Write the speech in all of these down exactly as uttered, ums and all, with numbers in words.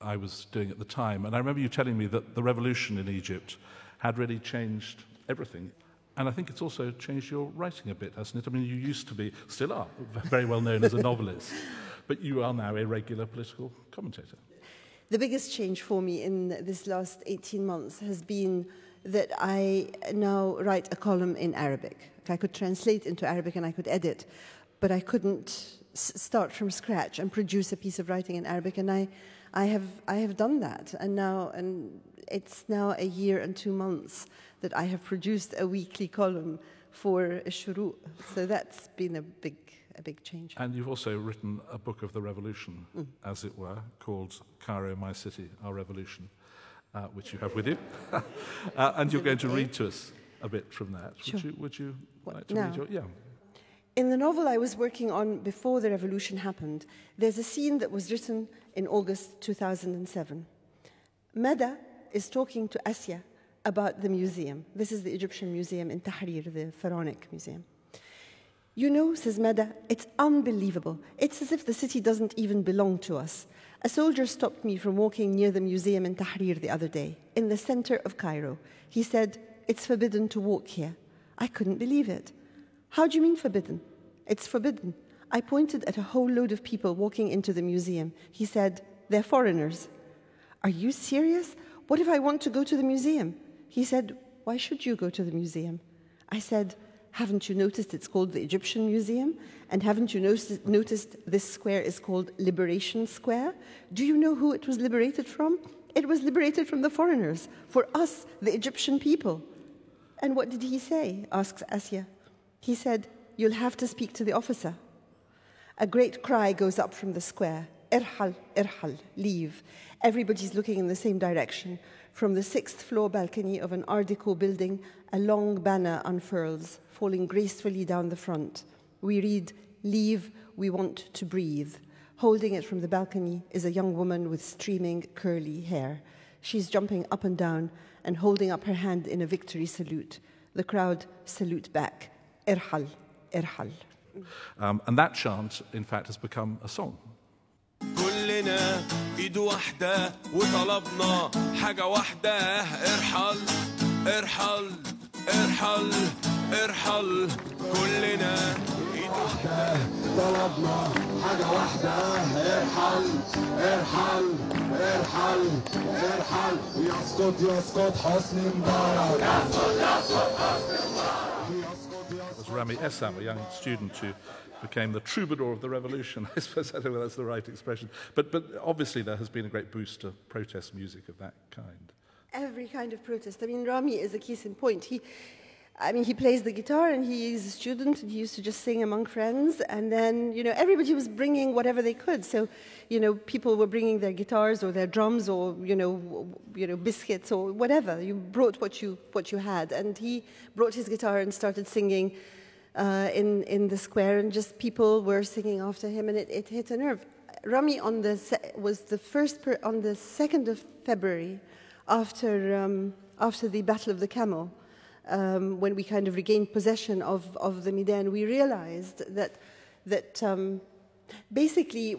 I was doing at the time. And I remember you telling me that the revolution in Egypt had really changed everything. And I think it's also changed your writing a bit, hasn't it? I mean, you used to be, still are, very well known as a novelist, but you are now a regular political commentator. The biggest change for me in this last eighteen months has been that I now write a column in Arabic. I could translate into Arabic and I could edit, but I couldn't s- start from scratch and produce a piece of writing in Arabic. And I, I have, I have done that, and now, and it's now a year and two months that I have produced a weekly column for Shuruq. So that's been a big, a big change. And you've also written a book of the revolution, mm. as it were, called Cairo, My City, Our Revolution, uh, which you have with you. uh, and you're going to read to us a bit from that. Sure. Would you, would you what, like to now? read your... Yeah. In the novel I was working on before the revolution happened, there's a scene that was written in August two thousand seven. Mada is talking to Asya about the museum. This is the Egyptian museum in Tahrir, the pharaonic museum. You know, says Mada, it's unbelievable. It's as if the city doesn't even belong to us. A soldier stopped me from walking near the museum in Tahrir the other day, in the center of Cairo. He said, it's forbidden to walk here. I couldn't believe it. How do you mean forbidden? It's forbidden. I pointed at a whole load of people walking into the museum. He said, they're foreigners. Are you serious? What if I want to go to the museum? He said, why should you go to the museum? I said, haven't you noticed it's called the Egyptian Museum? And haven't you noticed, noticed this square is called Liberation Square? Do you know who it was liberated from? It was liberated from the foreigners, for us, the Egyptian people. And what did he say? Asks Asya. He said, you'll have to speak to the officer. A great cry goes up from the square. Irhal, irhal, leave. Everybody's looking in the same direction. From the sixth floor balcony of an Art Deco building, a long banner unfurls, falling gracefully down the front. We read, leave, we want to breathe. Holding it from the balcony is a young woman with streaming curly hair. She's jumping up and down and holding up her hand in a victory salute. The crowd salute back. Irhal, irhal. Um, and that chant, in fact, has become a song. كلنا ايد واحدة وطلبنا حاجة واحدة ارحل ارحل ارحل ارحل كلنا ايد واحدة طلبنا حاجة واحدة ارحل ارحل ارحل ارحل يسقط يسقط حسني مبارك يسقط يسقط حسني مبارك. Was Rami Essam, a young student who became the troubadour of the revolution. I suppose I don't know if that's the right expression. But, but obviously there has been a great boost to protest music of that kind. Every kind of protest. I mean, Rami is a case in point. He, I mean, he plays the guitar and he is a student and he used to just sing among friends. And then, you know, everybody was bringing whatever they could. So, you know, people were bringing their guitars or their drums or, you know, you know, biscuits or whatever. You brought what you, what you had. And he brought his guitar and started singing Uh, in, in the square, and just people were singing after him, and it, it hit a nerve. Rami on the se- was the first per- on the second of February, after um, after the Battle of the Camel, um, when we kind of regained possession of, of the Midan, we realized that that um, basically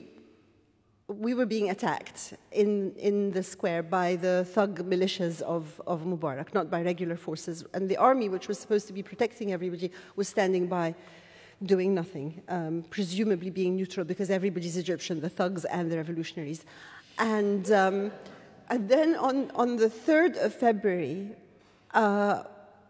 we were being attacked in, in the square by the thug militias of, of Mubarak, not by regular forces. And the army, which was supposed to be protecting everybody, was standing by doing nothing, um, presumably being neutral because everybody's Egyptian, the thugs and the revolutionaries. And, um, and then on, on the third of February, uh,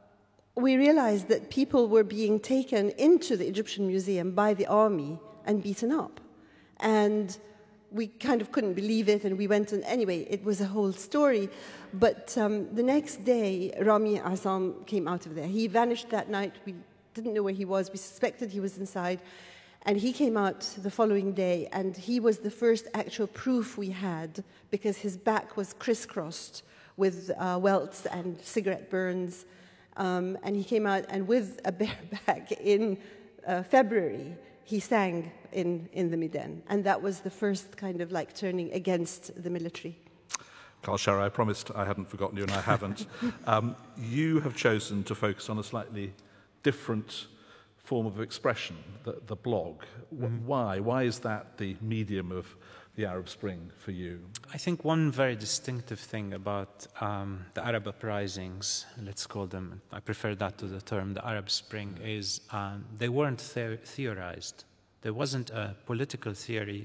we realized that people were being taken into the Egyptian Museum by the army and beaten up. And we kind of couldn't believe it, and we went, and anyway, it was a whole story. But um, the next day, Rami Assam came out of there. He vanished that night. We didn't know where he was. We suspected he was inside. And he came out the following day, and he was the first actual proof we had, because his back was crisscrossed with uh, welts and cigarette burns. Um, and he came out, and with a bare back in uh, February, he sang in, in the Midan. And that was the first kind of like turning against the military. Kawthar, I promised I hadn't forgotten you, and I haven't. um, you have chosen to focus on a slightly different form of expression, the, the blog. Mm. Why? Why is that the medium of the Arab Spring for you? I think one very distinctive thing about um, the Arab uprisings, let's call them, I prefer that to the term, the Arab Spring, is um, they weren't the- theorized. There wasn't a political theory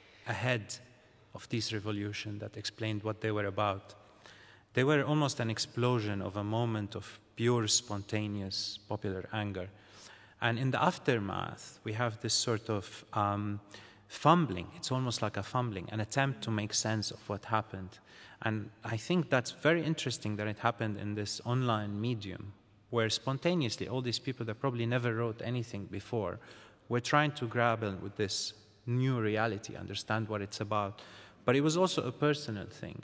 ahead of this revolution that explained what they were about. They were almost an explosion of a moment of pure, spontaneous popular anger. And in the aftermath, we have this sort of um, fumbling. It's almost like a fumbling, an attempt to make sense of what happened. And I think that's very interesting that it happened in this online medium, where spontaneously all these people that probably never wrote anything before were trying to grapple with this new reality, understand what it's about. But it was also a personal thing.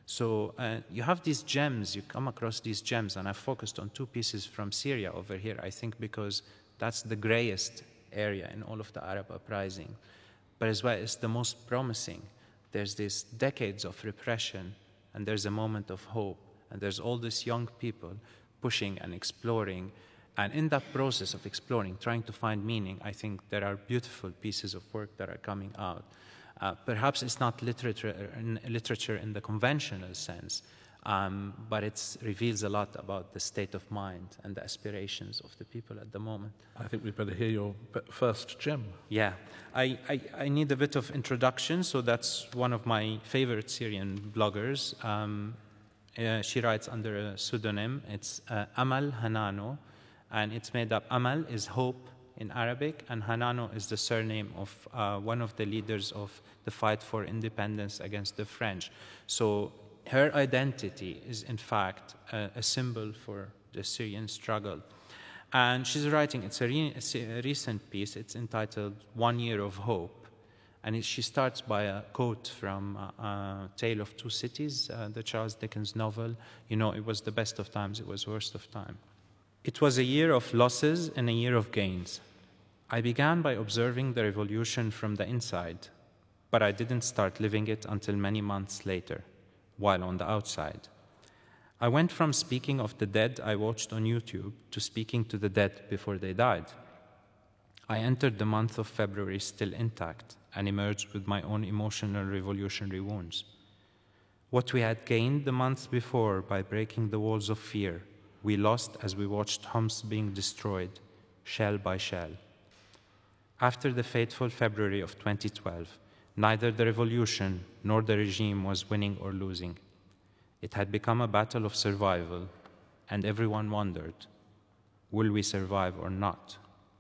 So uh, you have these gems, you come across these gems, and I've focused on two pieces from Syria over here, I think because that's the grayest area in all of the Arab uprising. But as well, it's the most promising. There's these decades of repression, and there's a moment of hope, and there's all these young people pushing and exploring. And in that process of exploring, trying to find meaning, I think there are beautiful pieces of work that are coming out. Uh, perhaps it's not literature, literature in the conventional sense, um, but it reveals a lot about the state of mind and the aspirations of the people at the moment. I think we'd better hear your b- first gem. Yeah, I, I, I need a bit of introduction, so that's one of my favorite Syrian bloggers. Um, uh, she writes under a pseudonym. It's uh, Amal Hanano, and it's made up. Amal is hope in Arabic, and Hanano is the surname of uh, one of the leaders of the fight for independence against the French. So her identity is, in fact, a, a symbol for the Syrian struggle. And she's writing, it's a, re- a recent piece, it's entitled One Year of Hope. And it, she starts by a quote from uh, uh, Tale of Two Cities, uh, the Charles Dickens novel. You know, it was the best of times, it was worst of time. It was a year of losses and a year of gains. I began by observing the revolution from the inside, but I didn't start living it until many months later, while on the outside. I went from speaking of the dead I watched on YouTube to speaking to the dead before they died. I entered the month of February still intact and emerged with my own emotional revolutionary wounds. What we had gained the months before by breaking the walls of fear, we lost as we watched Homs being destroyed, shell by shell. After the fateful February of twenty twelve, neither the revolution nor the regime was winning or losing. It had become a battle of survival, and everyone wondered, will we survive or not?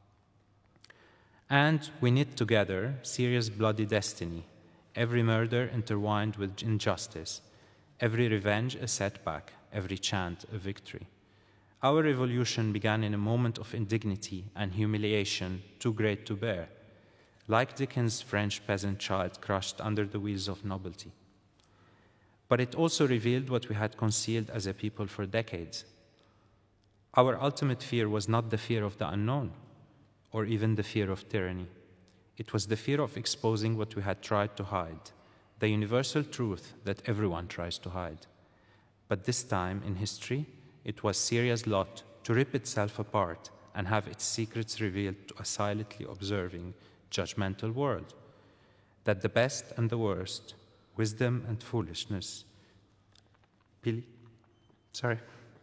And we knit together Syria's bloody destiny, every murder intertwined with injustice, every revenge a setback, every chant a victory. Our revolution began in a moment of indignity and humiliation too great to bear, like Dickens' French peasant child crushed under the wheels of nobility. But it also revealed what we had concealed as a people for decades. Our ultimate fear was not the fear of the unknown, or even the fear of tyranny. It was the fear of exposing what we had tried to hide, the universal truth that everyone tries to hide. But this time in history, it was Syria's lot to rip itself apart and have its secrets revealed to a silently observing, judgmental world. That the best and the worst, wisdom and foolishness, be- sorry,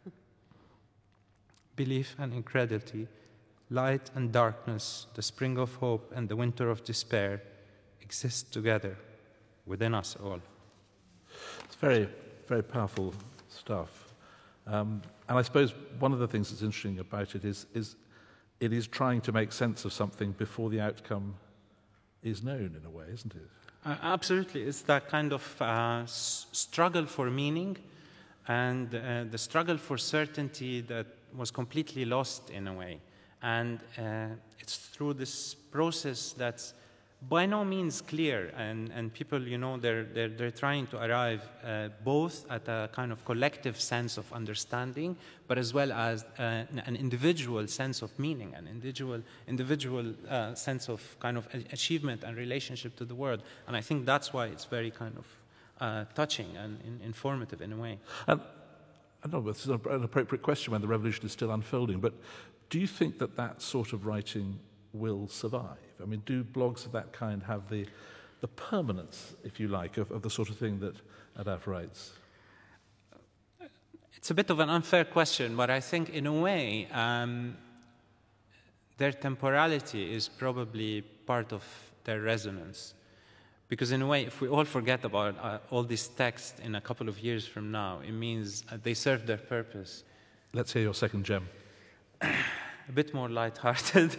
belief and incredulity, light and darkness, the spring of hope and the winter of despair exist together within us all. It's very, very powerful stuff. Um, and I suppose one of the things that's interesting about it is, is it is trying to make sense of something before the outcome is known, in a way, isn't it? Uh, absolutely. It's that kind of uh, s- struggle for meaning and uh, the struggle for certainty that was completely lost in a way. And uh, it's through this process that's by no means clear, and, and people, you know, they're, they're, they're trying to arrive uh, both at a kind of collective sense of understanding, but as well as uh, an individual sense of meaning, an individual, individual uh, sense of kind of achievement and relationship to the world. And I think that's why it's very kind of uh, touching and in, informative in a way. And I don't know, this is an appropriate question when the revolution is still unfolding, but do you think that that sort of writing will survive? I mean, do blogs of that kind have the the permanence, if you like, of, of the sort of thing that Adaf writes? It's a bit of an unfair question, but I think in a way um, their temporality is probably part of their resonance. Because in a way, if we all forget about uh, all this text in a couple of years from now, it means uh, they serve their purpose. Let's hear your second gem. A bit more lighthearted.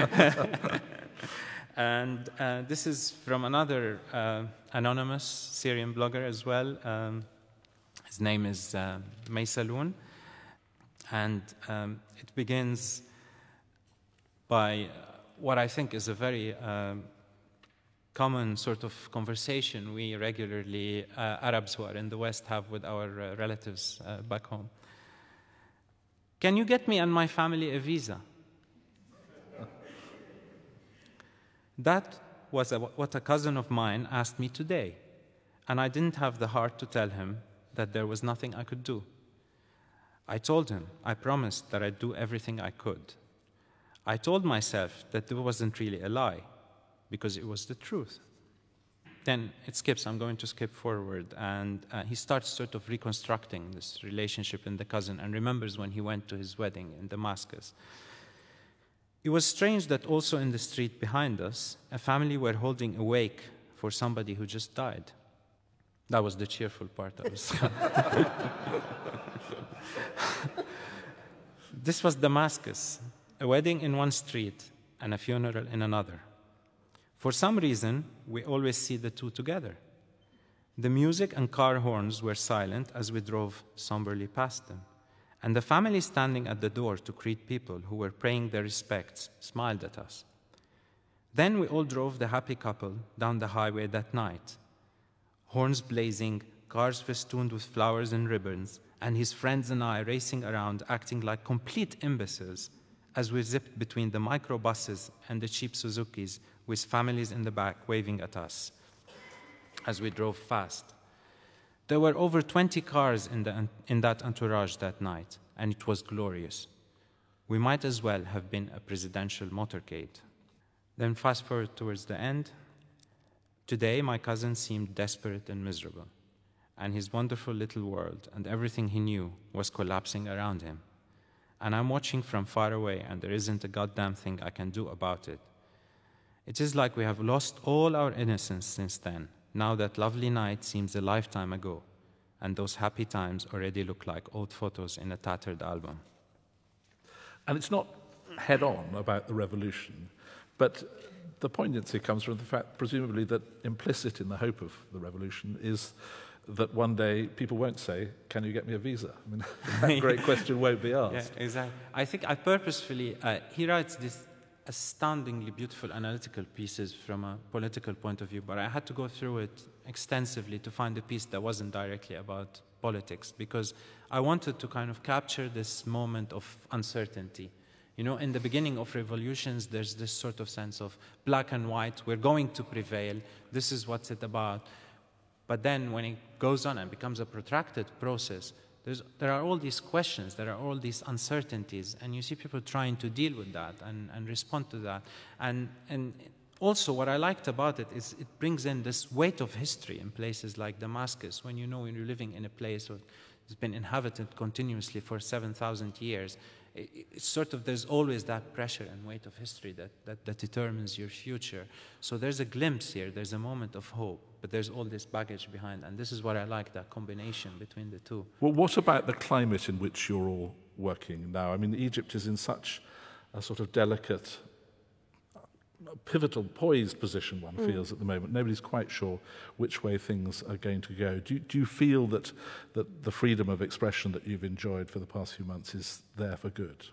And uh, this is from another uh, anonymous Syrian blogger as well. Um, his name is uh, Maysaloon. And um, it begins by what I think is a very um, common sort of conversation we regularly, uh, Arabs who are in the West, have with our uh, relatives uh, back home. Can you get me and my family a visa? That was a, what a cousin of mine asked me today, and I didn't have the heart to tell him that there was nothing I could do. I told him I promised that I'd do everything I could. I told myself that it wasn't really a lie, because it was the truth. Then it skips, I'm going to skip forward, and uh, he starts sort of reconstructing this relationship in the cousin and remembers when he went to his wedding in Damascus. It was strange that also in the street behind us, a family were holding a wake for somebody who just died. That was the cheerful part I was. This was Damascus, a wedding in one street and a funeral in another. For some reason, we always see the two together. The music and car horns were silent as we drove somberly past them, and the family standing at the door to greet people who were paying their respects smiled at us. Then we all drove the happy couple down the highway that night, horns blazing, cars festooned with flowers and ribbons, and his friends and I racing around acting like complete imbeciles as we zipped between the microbuses and the cheap Suzukis with families in the back waving at us as we drove fast. There were over twenty cars in, the, in that entourage that night, and it was glorious. We might as well have been a presidential motorcade. Then fast forward towards the end. Today, my cousin seemed desperate and miserable, and his wonderful little world and everything he knew was collapsing around him. And I'm watching from far away, and there isn't a goddamn thing I can do about it. It is like we have lost all our innocence since then. Now that lovely night seems a lifetime ago, and those happy times already look like old photos in a tattered album. And it's not head-on about the revolution, but the poignancy comes from the fact, presumably, that implicit in the hope of the revolution is that one day people won't say, can you get me a visa? I mean, that great question won't be asked. Yeah, exactly. I think I purposefully, uh, he writes this astoundingly beautiful analytical pieces from a political point of view, but I had to go through it extensively to find a piece that wasn't directly about politics, because I wanted to kind of capture this moment of uncertainty. You know, in the beginning of revolutions, there's this sort of sense of black and white, we're going to prevail, this is what's it about. But then when it goes on and becomes a protracted process, There's, there are all these questions, there are all these uncertainties, and you see people trying to deal with that and, and respond to that. And, and also what I liked about it is it brings in this weight of history in places like Damascus, when you know when you're living in a place that's been inhabited continuously for seven thousand years. It, it's sort of, there's always that pressure and weight of history that, that, that determines your future. So there's a glimpse here, there's a moment of hope, but there's all this baggage behind, and this is what I like, that combination between the two. Well, what about the climate in which you're all working now? I mean, Egypt is in such a sort of delicate, pivotal, poised position, one mm. feels at the moment. Nobody's quite sure which way things are going to go. Do, do you feel that, that the freedom of expression that you've enjoyed for the past few months is there for good?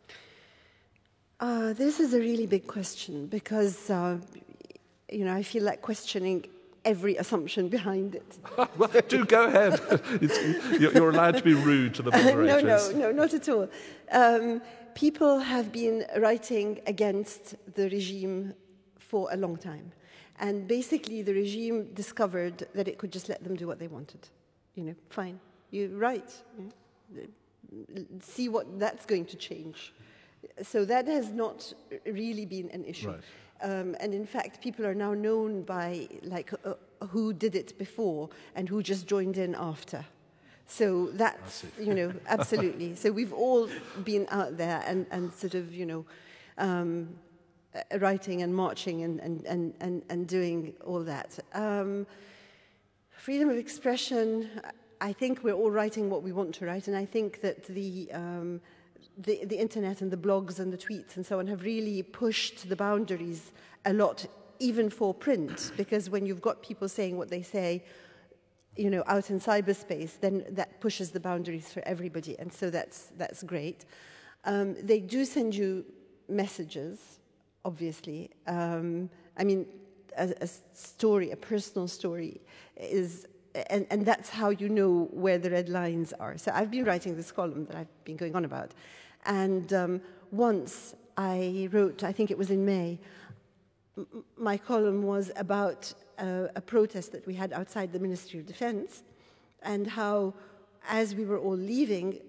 Uh, this is a really big question, because, uh, you know, I feel like questioning every assumption behind it. Well, do go ahead. It's, you're allowed to be rude to the moderators. no, no, no, not at all. Um, people have been writing against the regime for a long time. And basically the regime discovered that it could just let them do what they wanted. You know, fine, you write. You know, see what that's going to change. So that has not really been an issue. Right. Um, and in fact, people are now known by like uh, who did it before and who just joined in after. So that's, you know, absolutely. So we've all been out there and, and sort of, you know, um, uh, writing and marching and, and, and, and, and doing all that. Um, freedom of expression, I think we're all writing what we want to write, and I think that the, um, the, the internet and the blogs and the tweets and so on have really pushed the boundaries a lot, even for print, because when you've got people saying what they say, you know, out in cyberspace, then that pushes the boundaries for everybody, and so that's that's great. Um, they do send you messages, obviously. Um, I mean, a, a story, a personal story, is, and, and that's how you know where the red lines are. So I've been writing this column that I've been going on about, and um, once I wrote, I think it was in May, m my column was about Uh, a protest that we had outside the Ministry of Defense, and how, as we were all leaving,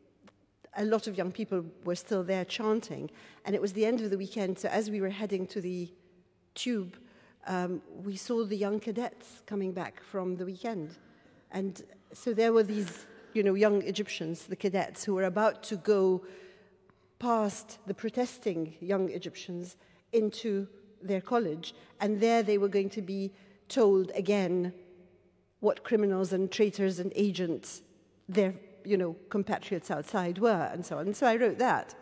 a lot of young people were still there chanting, and it was the end of the weekend, so as we were heading to the tube, um, we saw the young cadets coming back from the weekend. And so there were these, you know, young Egyptians, the cadets, who were about to go past the protesting young Egyptians into their college, and there they were going to be told again what criminals and traitors and agents their, you know, compatriots outside were, and so on. And so I wrote that.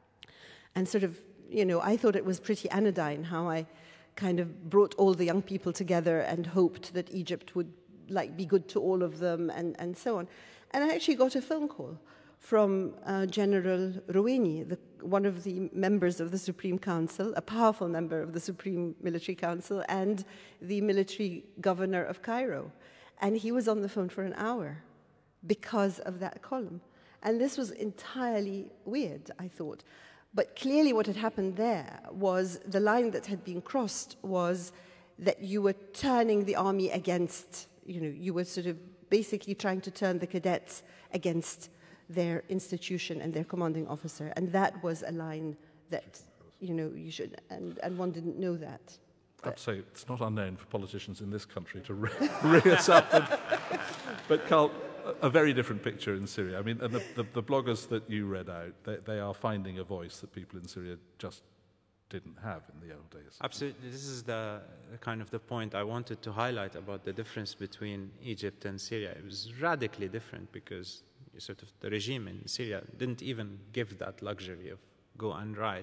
And sort of, you know, I thought it was pretty anodyne how I kind of brought all the young people together and hoped that Egypt would, like, be good to all of them, and, and so on. And I actually got a phone call from uh, General Roueni, the, one of the members of the Supreme Council, a powerful member of the Supreme Military Council, and the military governor of Cairo. And he was on the phone for an hour because of that column. And this was entirely weird, I thought. But clearly what had happened there was the line that had been crossed was that you were turning the army against, you know, you were sort of basically trying to turn the cadets against their institution and their commanding officer, and that was a line that, you know, you should, and, and one didn't know that. I have to say, it's not unknown for politicians in this country to ring us up. And, but Carl, a very different picture in Syria. I mean, and the, the, the bloggers that you read out, they, they are finding a voice that people in Syria just didn't have in the old days. Absolutely. This is the kind of the point I wanted to highlight about the difference between Egypt and Syria. It was radically different because sort of the regime in Syria didn't even give that luxury of go and write.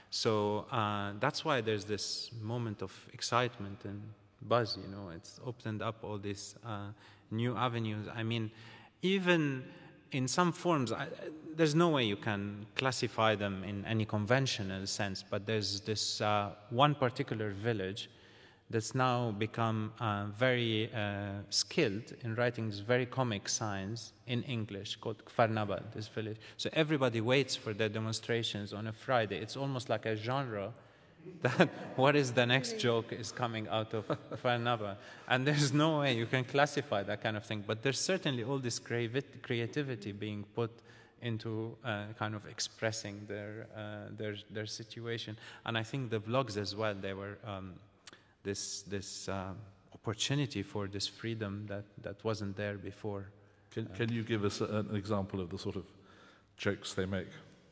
So uh, that's why there's this moment of excitement and buzz, you know. It's opened up all these uh, new avenues. I mean, even in some forms, I, there's no way you can classify them in any conventional sense, but there's this uh, one particular village that's now become uh, very uh, skilled in writing these very comic signs in English called Kfar Nabal, this village. So everybody waits for their demonstrations on a Friday. It's almost like a genre that what is the next joke is coming out of Kfar Nabal. And there's no way you can classify that kind of thing. But there's certainly all this creativity being put into uh, kind of expressing their, uh, their, their situation. And I think the blogs as well, they were um, this, this uh, opportunity for this freedom that, that wasn't there before. Can, can you give us a, an example of the sort of jokes they make?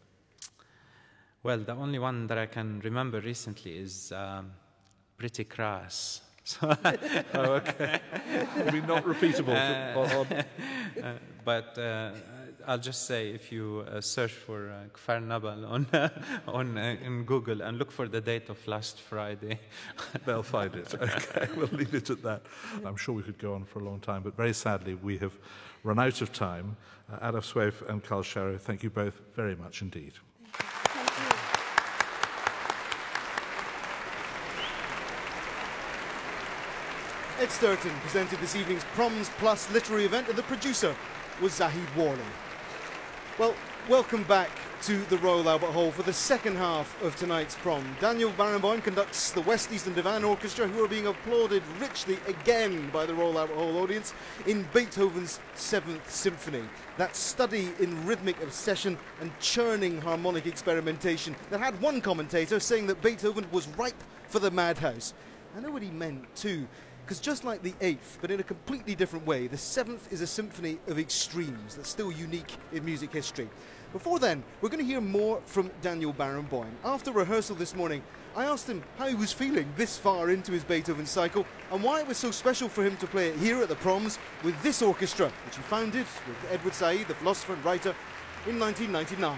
Well, the only one that I can remember recently is um, pretty crass. So oh, okay. I mean, not repeatable. Uh, or, or... uh, but uh, I'll just say, if you uh, search for uh, Kfar Nabal on uh, on uh, in Google and look for the date of last Friday, they'll find it. Okay, we'll leave it at that. I'm sure we could go on for a long time, but very sadly, we have run out of time. Uh, Adaf Swaif and Carl Sharrow, thank you both very much indeed. Ed Sturton presented this evening's Proms Plus literary event, and the producer was Zahid Warley. Well, welcome back to the Royal Albert Hall for the second half of tonight's prom. Daniel Barenboim conducts the West Eastern Divan Orchestra, who are being applauded richly again by the Royal Albert Hall audience in Beethoven's Seventh Symphony. That study in rhythmic obsession and churning harmonic experimentation that had one commentator saying that Beethoven was ripe for the Madhouse. I know what he meant too, because just like the eighth, but in a completely different way, the seventh is a symphony of extremes that's still unique in music history. Before then, we're going to hear more from Daniel Barenboim. After rehearsal this morning, I asked him how he was feeling this far into his Beethoven cycle and why it was so special for him to play it here at the Proms with this orchestra, which he founded with Edward Said, the philosopher and writer, in nineteen ninety-nine.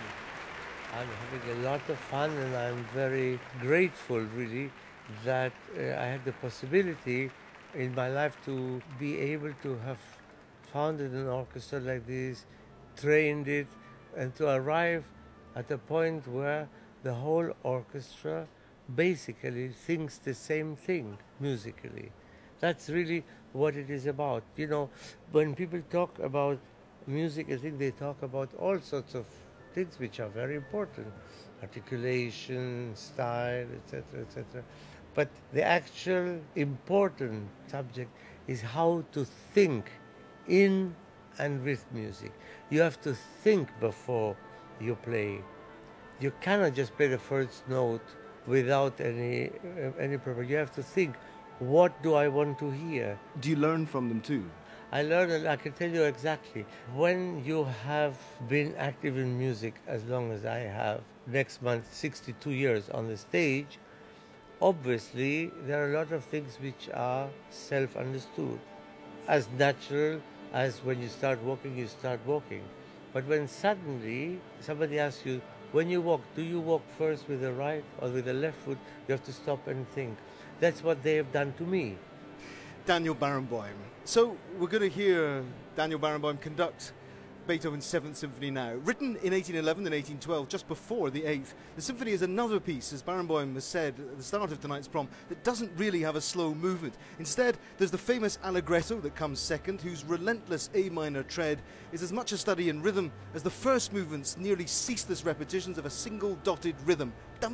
I'm having a lot of fun, and I'm very grateful, really, that uh, I had the possibility in my life to be able to have founded an orchestra like this, trained it, and to arrive at a point where the whole orchestra basically thinks the same thing musically. That's really what it is about. You know, when people talk about music, I think they talk about all sorts of things which are very important, articulation, style, et cetera, et cetera. But the actual important subject is how to think in and with music. You have to think before you play. You cannot just play the first note without any uh, any preparation. You have to think, what do I want to hear? Do you learn from them too? I learned, and I can tell you exactly, when you have been active in music as long as I have, next month, sixty-two years on the stage, obviously there are a lot of things which are self-understood, as natural as when you start walking, you start walking. But when suddenly somebody asks you, when you walk, do you walk first with the right or with the left foot? You have to stop and think. That's what they have done to me. Daniel Barenboim. So we're going to hear Daniel Barenboim conduct Beethoven's Seventh Symphony now. Written in eighteen eleven and eighteen twelve, just before the Eighth, the symphony is another piece, as Barenboim has said at the start of tonight's prom, that doesn't really have a slow movement. Instead, there's the famous Allegretto that comes second, whose relentless A minor tread is as much a study in rhythm as the first movement's nearly ceaseless repetitions of a single dotted rhythm.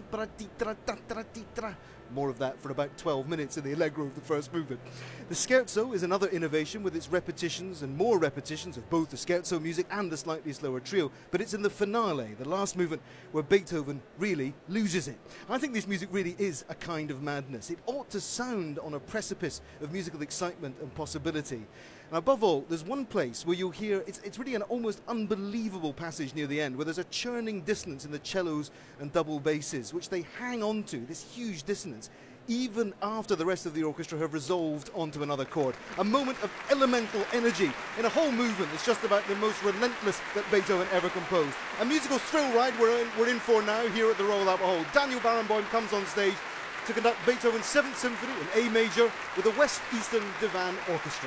More of that for about twelve minutes in the Allegro of the first movement. The Scherzo is another innovation with its repetitions and more repetitions of both the Scherzo music and the slightly slower trio, but it's in the finale, the last movement, where Beethoven really loses it. I think this music really is a kind of madness. It ought to sound on a precipice of musical excitement and possibility. And above all, there's one place where you'll hear, it's, it's really an almost unbelievable passage near the end, where there's a churning dissonance in the cellos and double basses, which they hang on to, this huge dissonance, even after the rest of the orchestra have resolved onto another chord. A moment of elemental energy in a whole movement that's just about the most relentless that Beethoven ever composed. A musical thrill ride we're in, we're in for now here at the Royal Albert Hall. Daniel Barenboim comes on stage to conduct Beethoven's Seventh Symphony in A major with the West Eastern Divan Orchestra.